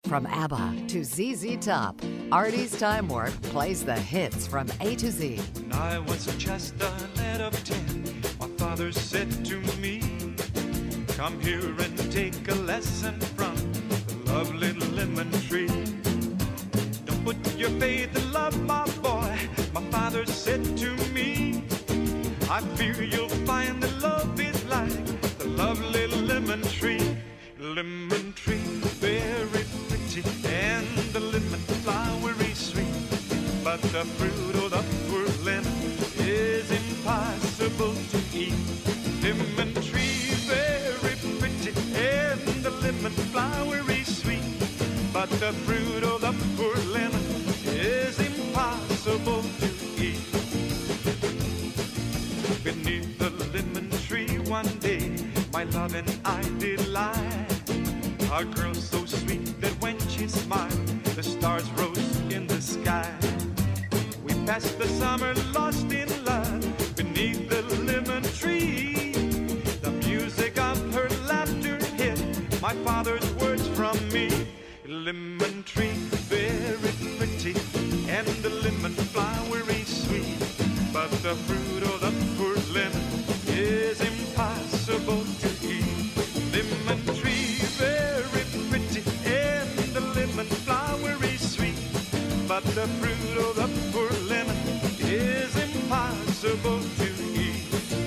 From ABBA to ZZ Top, Artie's Time Warp plays the hits from A to Z. When I was just a lad of 10, my father said to me, come here and take a lesson from the lovely lemon tree. Don't put your faith in love, my boy, my father said to me. I fear you'll find that love is like the lovely lemon tree. Lemon tree, very pretty, and the lemon flowery sweet. But the fruit of the poor lemon is impossible to eat. Lemon tree, very pretty, and the lemon flowery sweet. But the fruit of the poor lemon is impossible to eat. Beneath the lemon tree one day, my love and I did lie. A girl so sweet that when she smiled, the stars rose in the sky. We passed the summer lost in love beneath the lemon tree. The music of her laughter hid my father's words from me. Lemon tree, very pretty, and the lemon flowery sweet. But the fruit of the poor lemon is impossible to eat. Lemon tree, very pretty, and the lemon flowery sweet. But the fruit of the poor lemon is impossible to eat.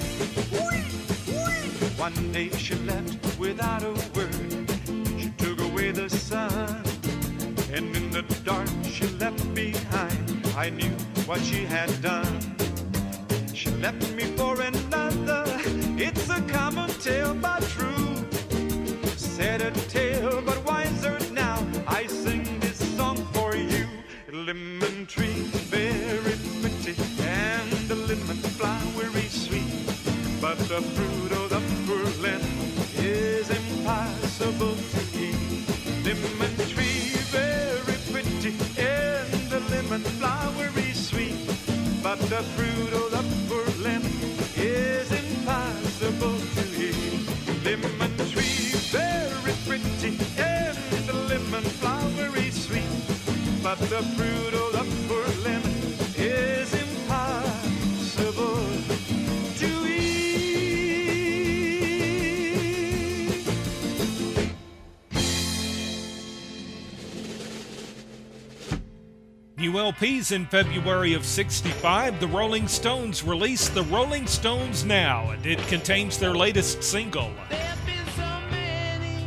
One day she left without a word. She took away the sun, and in the dark she left behind. I knew what she had done. She left me for another. It's a common tale but true. Said a tale but wiser now. I sing this song for you. Lemon tree, very pretty, and the lemon flowery sweet. But the fruit of the poor lemon is impossible to eat. Lemon tree, very pretty, and the lemon flowery sweet. But the fruit of the poor lemon is impossible to eat. Lemon tree, very pretty, and the lemon flowery sweet. But the fruit of the poor lemon is impossible to eat. New LPs in February of '65, the Rolling Stones released The Rolling Stones Now, and it contains their latest single. There have been so many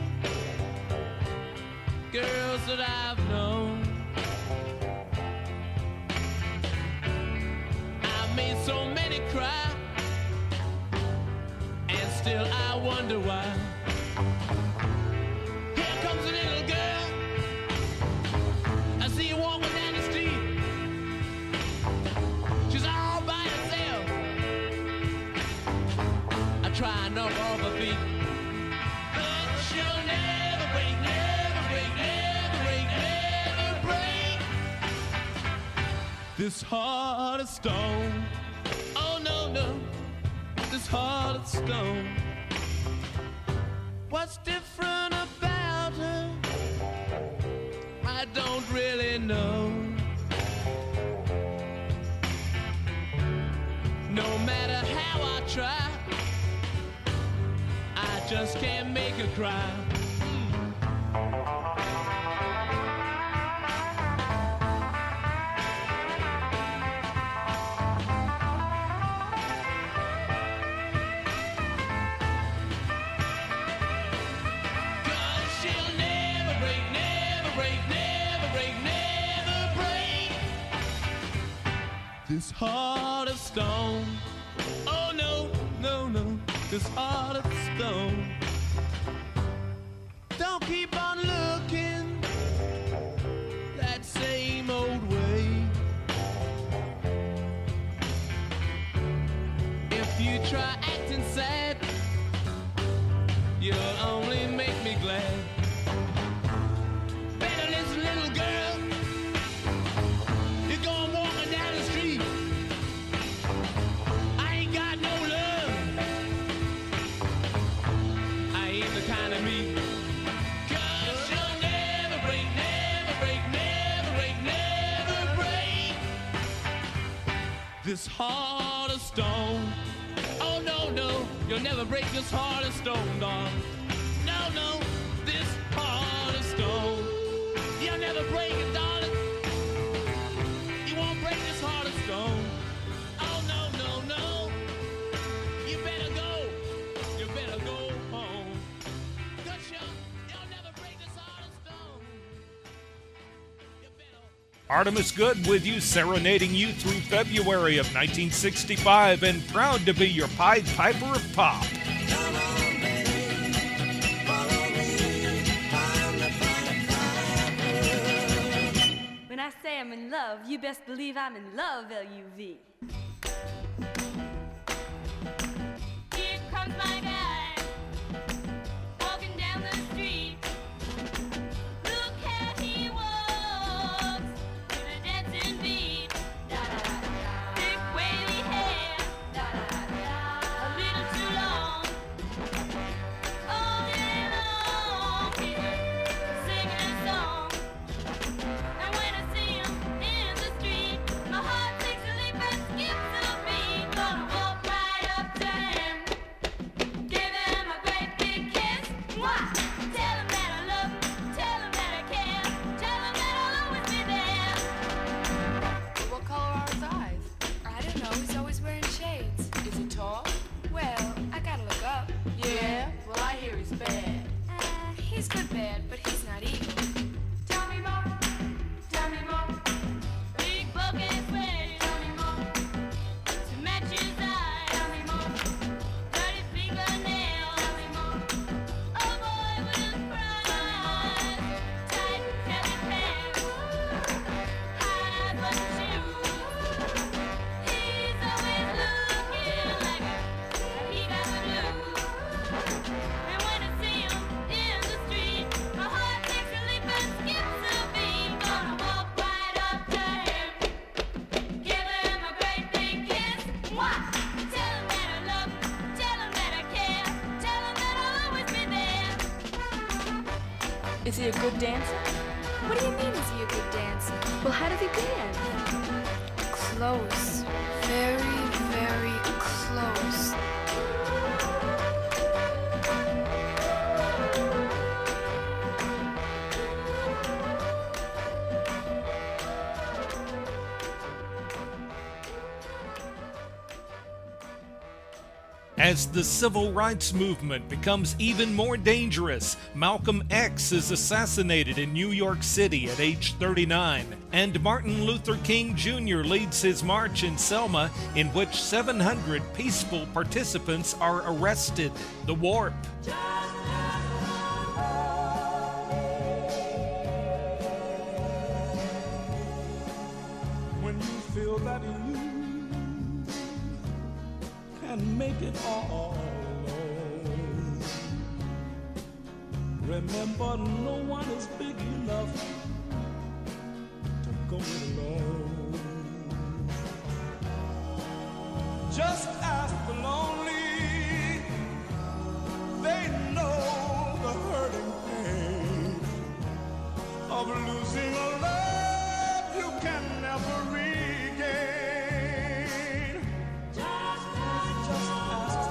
girls that I've known. I've made so many cry, and still I wonder why. Here comes a little girl, I see you walking down the street. She's all by herself. I try and knock off her feet, but she'll never break, never break, never break, never break this heart of stone. Oh no, no, this heart of stone. What's different about her? I don't really know. No matter how I try, I just can't make her cry. Cause she'll never break, never break, never break, never break this heart of stone. Oh no, no, no, this heart of stone. Don't keep on looking that same old way. If you try acting sad, you'll only make me glad. Better listen, little girl. You're going walking down the street. I ain't got no love. I ain't the kind of me. 'Cause you'll this heart of stone. Oh no, no, you'll never break this heart of stone, darling. No, no, this heart of stone. You'll never break it, darling. You won't break this heart of stone. Oh no, no, no. You better go. You better go home. Good shot. You'll never break this heart of stone. You better. Artemus Good with you, serenading you through February of 1965, and proud to be your Pied Piper of Pop. When I say I'm in love, you best believe I'm in love, L-U-V. Here comes my guy, walking down the street. Look how he walks, with a dancing beat. Da-da-da-da. Thick wavy hair, da-da-da-da. A little too long. All day long, he's singing a song. And when I see him in the street, my heart takes a leap and skips a beat. Gonna walk right up to him, give him a great big kiss. Mwah! Tell him that I love him, tell him that I care, tell him that I'll always be there. What color are his eyes? I don't know, he's always wearing shades. Is he tall? Well, I gotta look up. Yeah? Well, I hear he's bad. He's good bad, but he's not evil. Tell me more, tell me more. Big bucket sweater, tell me more. To match his eyes, tell me more. Dirty fingernails, tell me more. A boy with a surprise. Tight heavy pants, high button shoes. He's always looking like he got the blues. And when I see him in the street, my heart takes a leap and skips a beat. Gonna walk right up to him, give him a great big kiss. Mwah! Tell him that I love him, tell him that I care, tell him that I'll always be there. Is he a good dancer? What do you mean, is he a good dancer? Well, how does he dance? Close. Very, very close. As the civil rights movement becomes even more dangerous, Malcolm X is assassinated in New York City at age 39, and Martin Luther King Jr. leads his march in Selma, in which 700 peaceful participants are arrested. The Warp. When you feel that you can make it all alone, remember no one is big enough to go it alone. Just ask the lonely, they know the hurting pain of losing a love you can never regain. Just ask the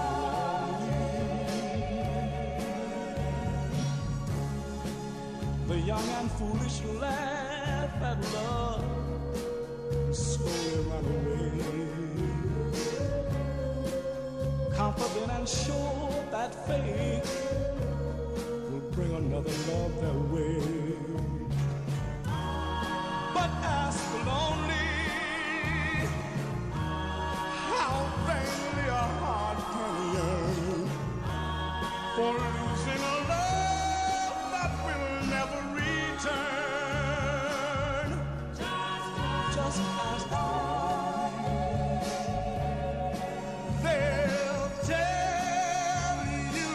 lonely. The young and foolish laugh at love, slowly run away, confident and sure that fate will bring another love their way. But ask the lonely, how vainly a heart can yearn for losing a love that will never return. Just ask the lonely, they'll tell you.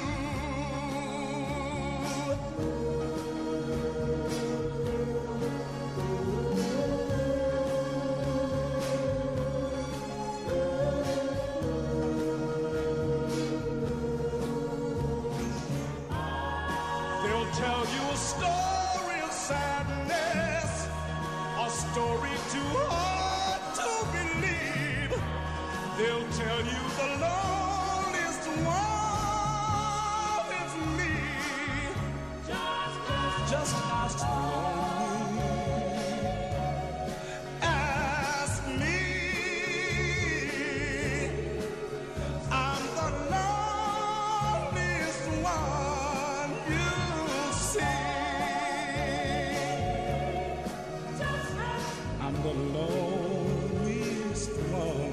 They'll tell you a story of sadness, a story too hard to believe, They'll tell you the loneliest one is me. Just ask the lonely. Ask me. I'm the loneliest one you'll see. I'm the loneliest one.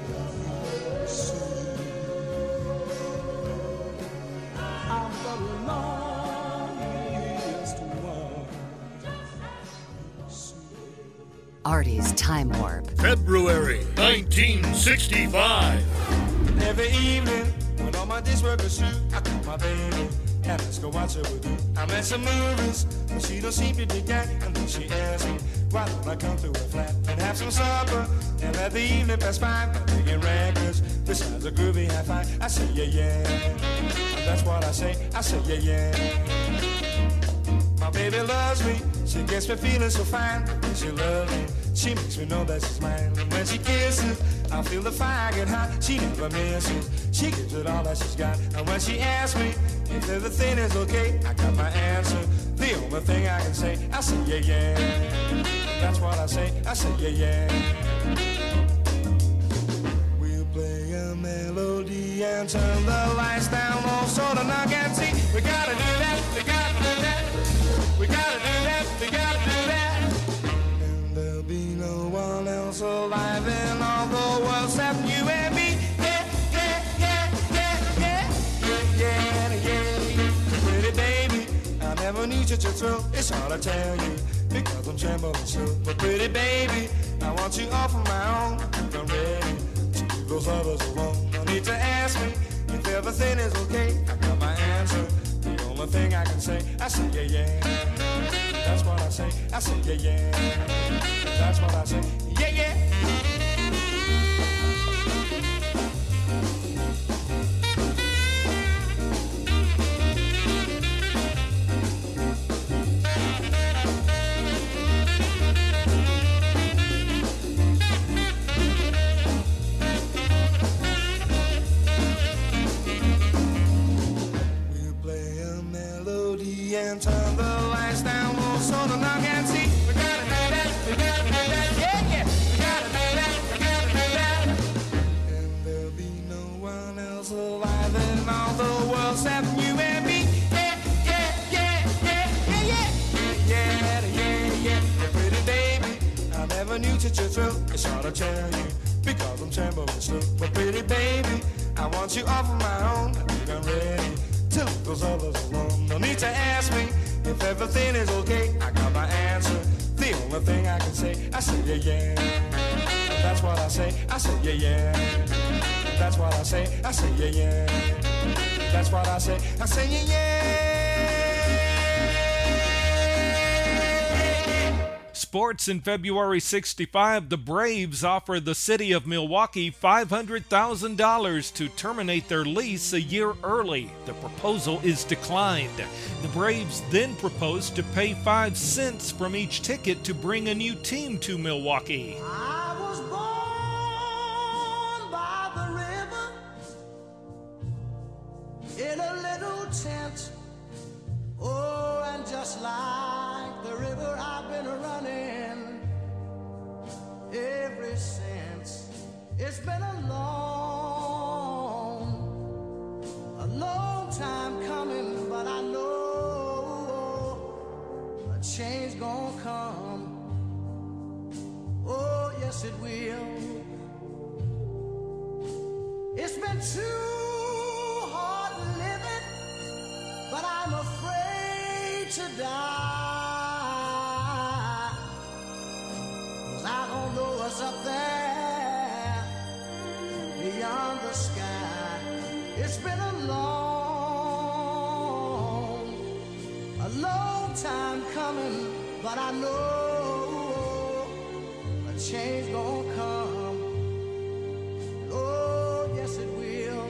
I'm the loneliest one. Artie's Time Warp. February 1965. Every evening, when all my dish work is through, I call my baby and let's go watch her with you. I'm at some movies, but she don't seem to dig that. And then she asks me, why don't I come to her flat and have some supper and let the evening pass by? By digging records, besides a groovy high five. I say, yeah, yeah. And that's what I say, yeah, yeah. My baby loves me, she gets me feeling so fine. When she loves me, she makes me know that she's mine. And when she kisses, I feel the fire get hot. She never misses, she gives it all that she's got. And when she asks me if everything is okay, I got my answer. The only thing I can say, I say, yeah, yeah. That's what I say, yeah, yeah. We'll play a melody and turn the lights down low so the knock and see. We gotta do that, we gotta do that. We gotta do that, we gotta do that. And there'll be no one else alive in all the world except you and me. Yeah, yeah, yeah, yeah, yeah, yeah, yeah, yeah. Pretty baby, I never knew such a thrill. It's hard to tell you because I'm trembling still. But pretty baby, I want you all for my own. I'm ready to leave those others alone. No need to ask me if everything is okay. I got my answer. The only thing I can say, yeah, yeah. That's what I say, yeah, yeah. That's what I say, yeah, yeah. And turn the lights down low so the knock and see. We gotta do that, we gotta do that, yeah, yeah. We gotta do that, we gotta do that. And there'll be no one else alive in all the world except you and me. Yeah, yeah, yeah, yeah, yeah, yeah. Yeah, yeah, yeah. Pretty baby, I never knew such a thrill. It's hard to tell you because I'm trembling still. But pretty baby, I want you all for my own. I think I'm ready to leave those others alone. No need to ask me if everything is okay. I got my answer. The only thing I can say, yeah, yeah. That's what I say, yeah, yeah. That's what I say, yeah, yeah. That's what I say, yeah, yeah. Sports in February 65, the Braves offer the city of Milwaukee $500,000 to terminate their lease a year early. The proposal is declined. The Braves then proposed to pay 5 cents from each ticket to bring a new team to Milwaukee. I was born by the river in a little tent. Oh, and just like the river, I've been running ever since. It's been a long time coming, but I know a change gonna come. Oh, yes, it will. It's been too hard living, but I'm afraid to die, 'cause I don't know what's up there beyond the sky. It's been a long time coming, but I know a change gonna come. Oh, yes it will.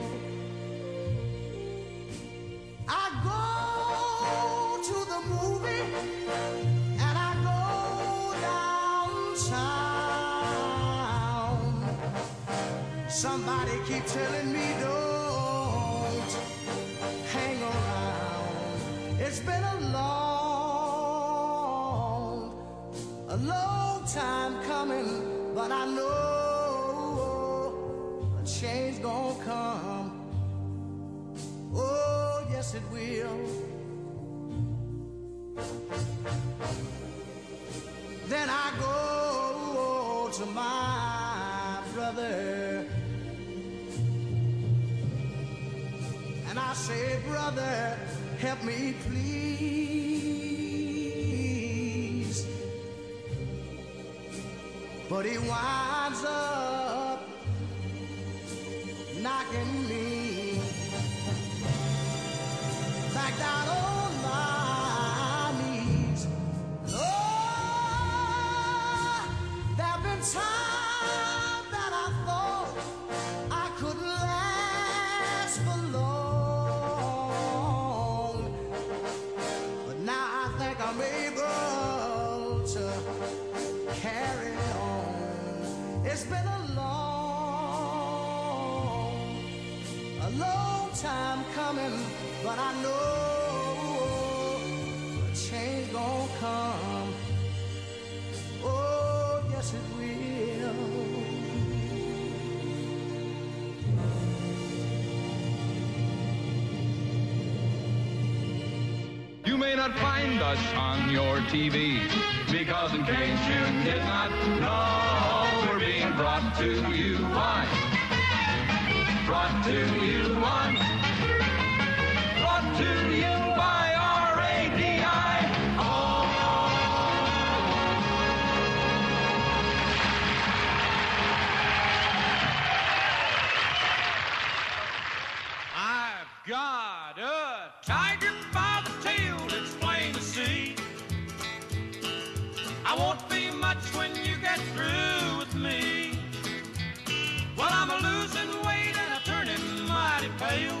I go to the movie and I go downtown. Somebody keep telling me don't hang around. It's been a long time coming, but I know a change gonna come. Oh, yes it will. Then I go to my brother and I say, brother, help me please. But he winds up knocking me back down on my knees. Oh, there've been times that I thought I couldn't last for long, but now I think I'm able to carry on. It's been a long time coming, but I know a change gonna come. Oh, yes it will. You may not find us on your TV, because in case you did not know, we're being brought to you by, brought to you by, brought to you by RADI. I've got a tiger by the tail, it's plain to see. I won't be much when you get through with me. Well, I'm a losing weight and I'm turning mighty pale.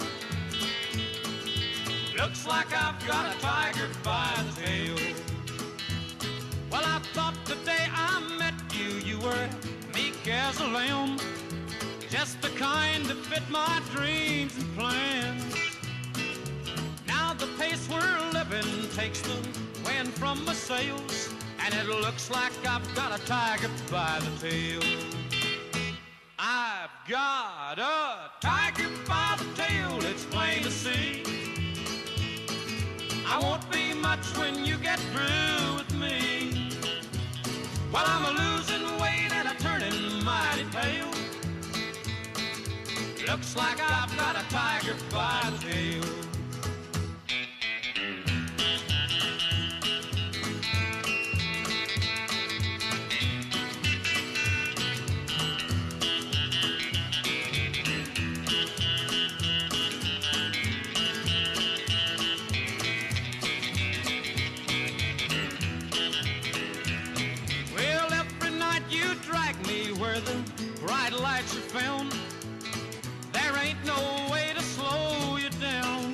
Looks like I've got a tiger by the tail. Well, I thought the day I met you, you were meek as a lamb, just the kind that fit my dreams and plans. Now the pace we're living takes the wind from my sails, and it looks like I've got a tiger by the tail. I've got a tiger by the tail, it's plain to see. I won't be much when you get through with me. Well, I'm a losing weight and I'm turning mighty pale. Looks like I've got a tiger by the tail. Well, every night you drag me where the bright lights are found. There ain't no way to slow you down.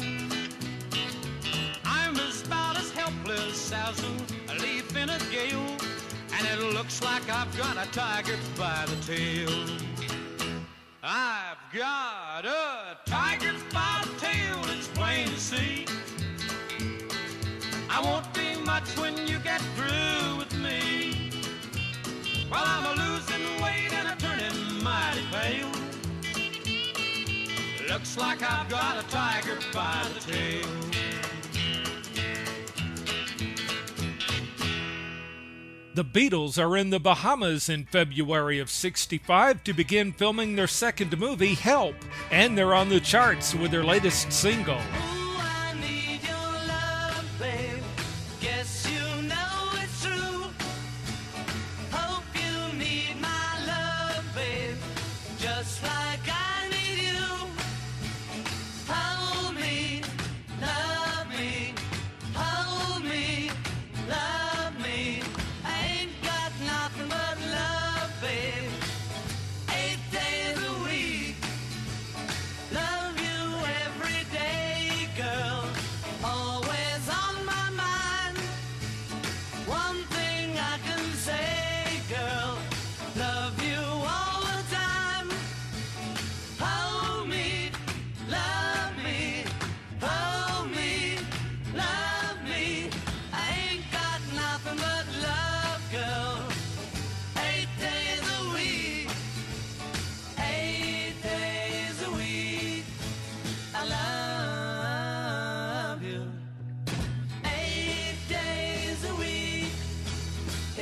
I'm about as helpless as a leaf in a gale, and it looks like I've got a tiger by the tail. I've got a tiger by the tail, it's plain to see. I won't be much when you get through with me. Well, I'm a losing weight and I'm turning mighty pale. Looks like I've got a tiger by the tail. The Beatles are in the Bahamas in February of '65 to begin filming their second movie, Help, and they're on the charts with their latest single.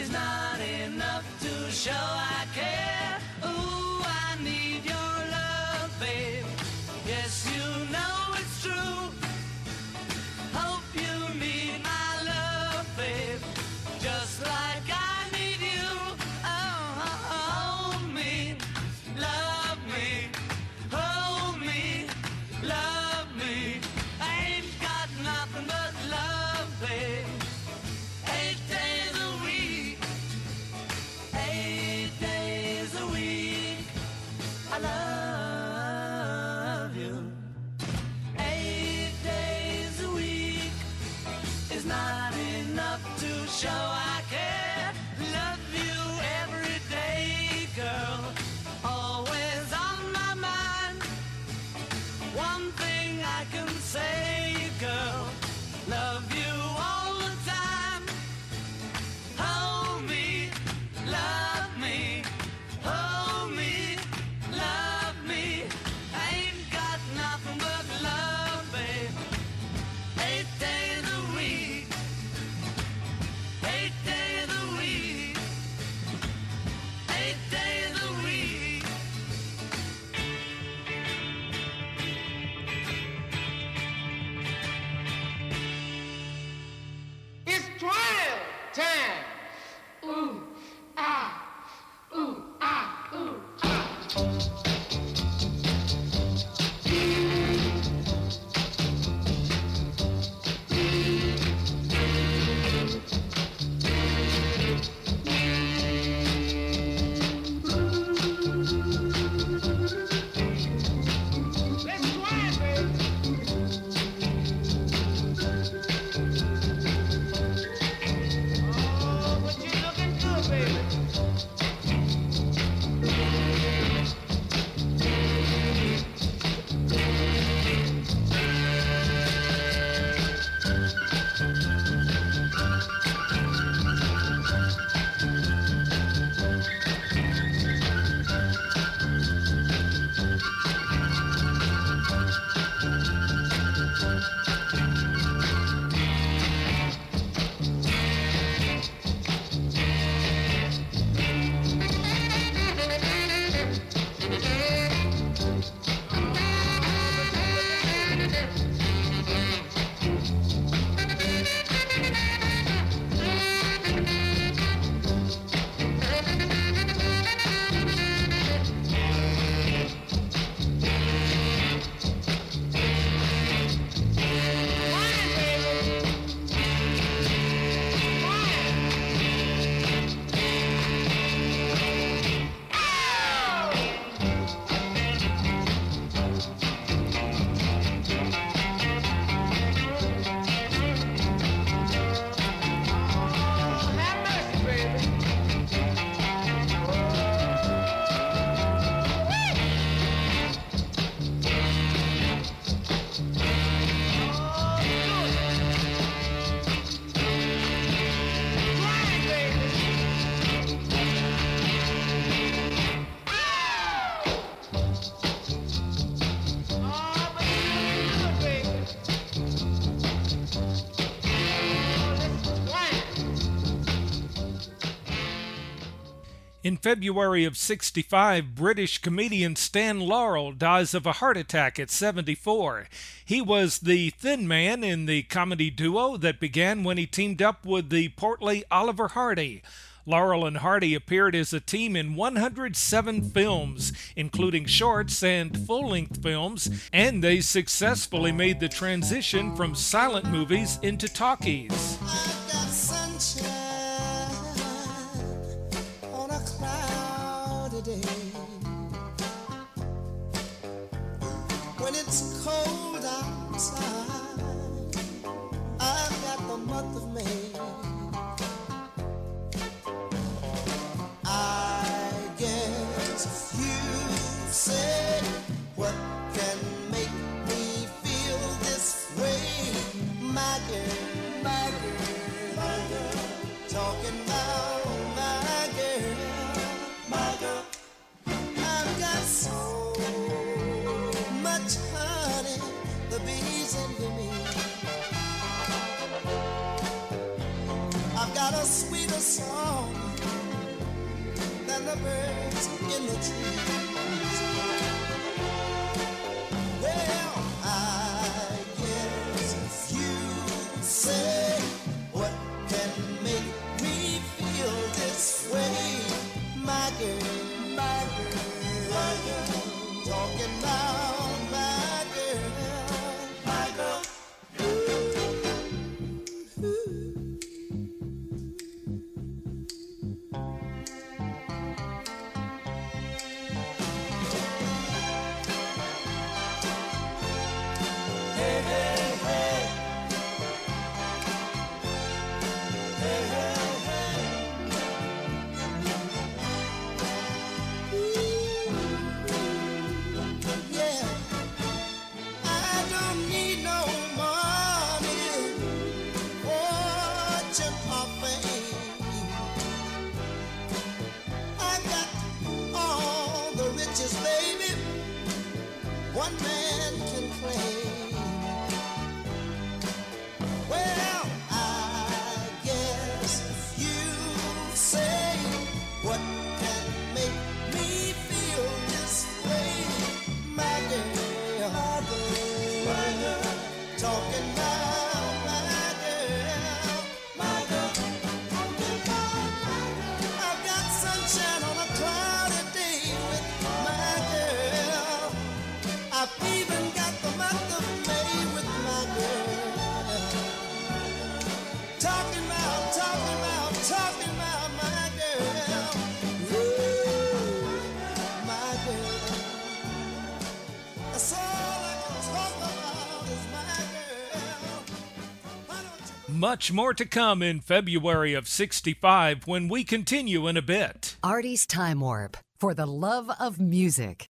is not enough to show I care. Ooh, I need your love, babe. Yes, you know it's true. Hope you need my love, babe, just like I need you. Oh, hold me, love me, hold me, love me. I ain't got nothing but love, babe. 8 days a week, 8 days a week, I love you. 8 days a week is not enough to show I care. Love you every day, girl, always on my mind. One thing I can say, girl, love you all the time. Hold me, love me, hold me, love me. I ain't got nothing but love, babe. 8 days a week, 8 days a week, 8 days a week. It's trial time. Ooh, ah, ooh, ah, ooh, ah. Let's try it, baby. Oh, but you're looking good, baby. In February of '65, British comedian Stan Laurel dies of a heart attack at 74. He was the thin man in the comedy duo that began when he teamed up with the portly Oliver Hardy. Laurel and Hardy appeared as a team in 107 films, including shorts and full-length films, and they successfully made the transition from silent movies into talkies. I've got sunshine on a cloudy day. When it's cold outside, I've got the month of May. I guess you say, what can make me feel this way? My girl, my girl, my girl, talking about my girl, my girl. I've got so much honey, the bees in song than the birds in the trees. Well, I guess you say, what can make me feel this way? My girl, my girl, my girl, talking about my girl, my girl. Baby, one man can claim. Well, I guess you say, what can make me feel this way? My girl, my girl, talking about my girl, my girl. I've got sunshine on a cloudy day with my girl. I've even got the month of May with my girl. Talking about my girl. Ooh, my girl. That's all I can talk about is my girl. Why don't you... Much more to come in February of '65 when we continue in a bit. Artie's Time Warp, for the love of music.